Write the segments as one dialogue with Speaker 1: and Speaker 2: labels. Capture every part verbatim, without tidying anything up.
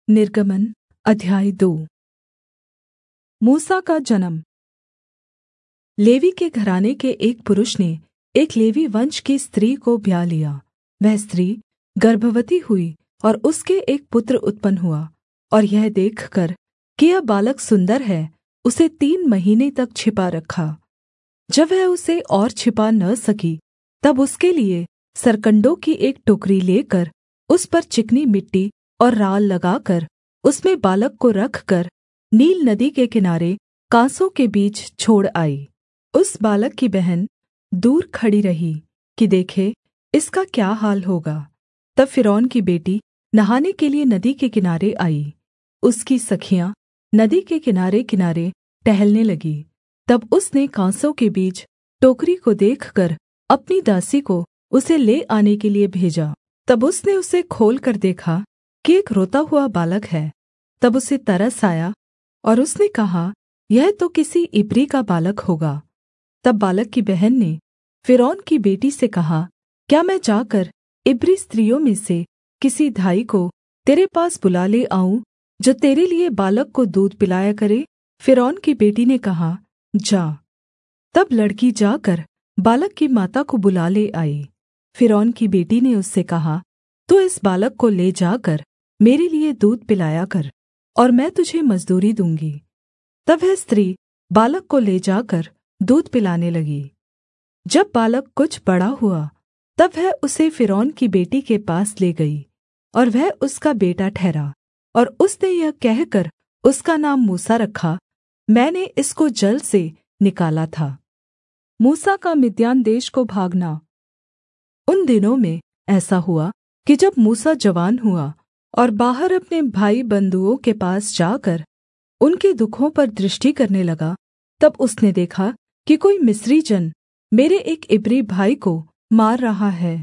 Speaker 1: निर्गमन अध्याय दो। मूसा का जन्म। लेवी के घराने के एक पुरुष ने एक लेवी वंश की स्त्री को ब्याह लिया। वह स्त्री गर्भवती हुई और उसके एक पुत्र उत्पन्न हुआ, और यह देखकर कि यह बालक सुन्दर है, उसे तीन महीने तक छिपा रखा। जब वह उसे और छिपा न सकी, तब उसके लिए सरकण्डों की एक टोकरी लेकर उस पर चिकनी मिट्टी और राल लगाकर उसमें बालक को रखकर नील नदी के किनारे कांसों के बीच छोड़ आई। उस बालक की बहन दूर खड़ी रही कि देखे इसका क्या हाल होगा। तब फ़िरौन की बेटी नहाने के लिए नदी के किनारे आई। उसकी सखियाँ नदी के किनारे-किनारे टहलने लगीं। तब उसने कांसों के बीच टोकरी को देखकर अपनी दासी को उसे ले आने के लिए भेजा। तब उसने उसे खोलकर देखा कि एक रोता हुआ बालक है। तब उसे तरस आया और उसने कहा, यह तो किसी इब्री का बालक होगा। तब बालक की बहन ने फ़िरौन की बेटी से कहा, क्या मैं जाकर इब्री स्त्रियों में से किसी दाई को तेरे पास बुला ले आऊँ, जो तेरे लिए बालक को दूध पिलाया करे? फ़िरौन की बेटी ने कहा, जा। तब लड़की जाकर बालक की माता को बुला ले आई। फ़िरौन की बेटी ने उससे कहा, तू इस बालक को ले जाकर मेरे लिए दूध पिलाया कर, और मैं तुझे मजदूरी दूँगी। तब वह स्त्री बालक को ले जाकर दूध पिलाने लगी। जब बालक कुछ बड़ा हुआ, तब वह उसे फ़िरौन की बेटी के पास ले गई, और वह उसका बेटा ठहरा। और उसने यह कहकर उसका नाम मूसा रखा, मैंने इसको जल से निकाला था। मूसा का मिद्यान देश को भागना। उन दिनों में ऐसा हुआ कि जब मूसा जवान हुआ और बाहर अपने भाई बंधुओं के पास जाकर उनके दुखों पर दृष्टि करने लगा, तब उसने देखा कि कोई मिस्री जन मेरे एक इब्री भाई को मार रहा है।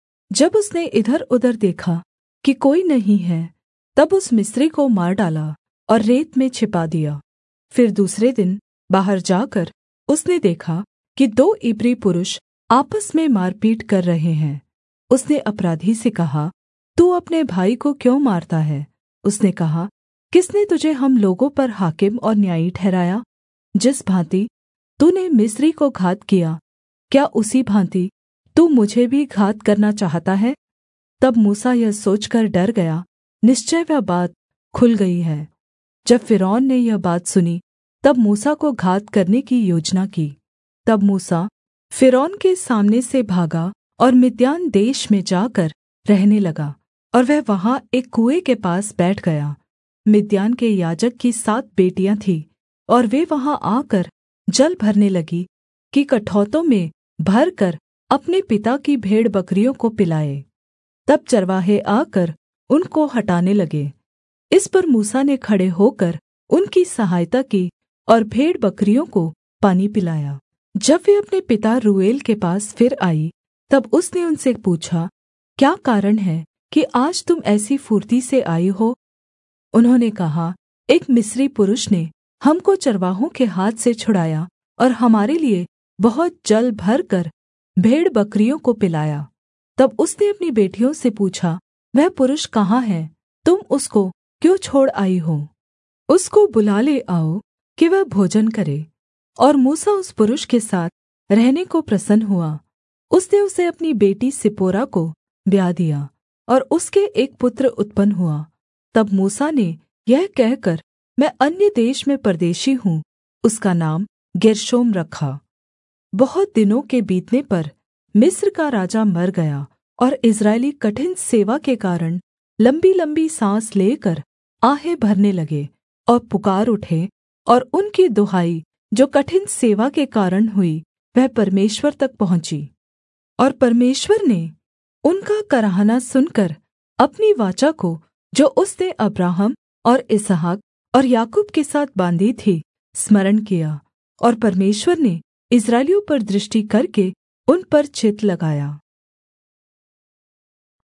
Speaker 1: जब उसने इधर-उधर देखा कि कोई नहीं है, तब उस मिस्री को मार डाला और रेत में छिपा दिया। फिर दूसरे दिन बाहर जाकर उसने देखा कि दो इब्री पुरुष आपस में मारपीट कर रहे हैं। उसने अपराधी से कहा, तू अपने भाई को क्यों मारता है? उसने कहा, किसने तुझे हम लोगों पर हाकिम और न्यायी ठहराया? जिस भाँति तूने मिस्री को घात किया, क्या उसी भाँति तू मुझे भी घात करना चाहता है? तब मूसा यह सोचकर डर गया, निश्चय वह बात खुल गई है। जब फ़िरौन ने यह बात सुनी, तब मूसा को घात करने की योजना की। तब मूसा फ़िरौन के सामने से भागा और मिद्यान देश में जाकर रहने लगा, और वह वहाँ एक कुएँ के पास बैठ गया। मिद्यान के याजक की सात बेटियाँ थीं, और वे वहाँ आकर जल भरने लगी कि कठौतों में भरकर अपने पिता की भेड़-बकरियों को पिलाए। तब चरवाहे आकर उनको हटाने लगे। इस पर मूसा ने खड़े होकर उनकी सहायता की और भेड़-बकरियों को पानी पिलाया। जब वे अपने पिता रूएल के पास फिर आई, तब उसने उनसे पूछा, क्या कारण है कि आज तुम ऐसी फुर्ती से आई हो? उन्होंने कहा, एक मिस्री पुरुष ने हमको चरवाहों के हाथ से छुड़ाया और हमारे लिए बहुत जल भरकर भेड़-बकरियों को पिलाया। तब उसने अपनी बेटियों से पूछा, वह पुरुष कहाँ है? तुम उसको क्यों छोड़ आई हो? उसको बुला ले आओ कि वह भोजन करे। और मूसा उस पुरुष के साथ रहने को प्रसन्न हुआ। उसने उसे अपनी बेटी सिप्पोरा को ब्याह दिया, और उसके एक पुत्र उत्पन्न हुआ। तब मूसा ने यह कहकर, मैं अन्य देश में परदेशी हूँ, उसका नाम गेर्शोम रखा। बहुत दिनों के बीतने पर मिस्र का राजा मर गया, और इस्राएली कठिन सेवा के कारण लम्बी-लम्बी सांस लेकर आहें भरने लगे और पुकार उठे, और उनकी दुहाई जो कठिन सेवा के कारण हुई, वह परमेश्वर तक पहुँची। और परमेश्वर ने उनका कराहना सुनकर अपनी वाचा को, जो उसने अब्राहम और इसहाक और याकूब के साथ बाँधी थी, स्मरण किया, और परमेश्वर ने इस्राएलियों पर दृष्टि करके उन पर चित्त लगाया।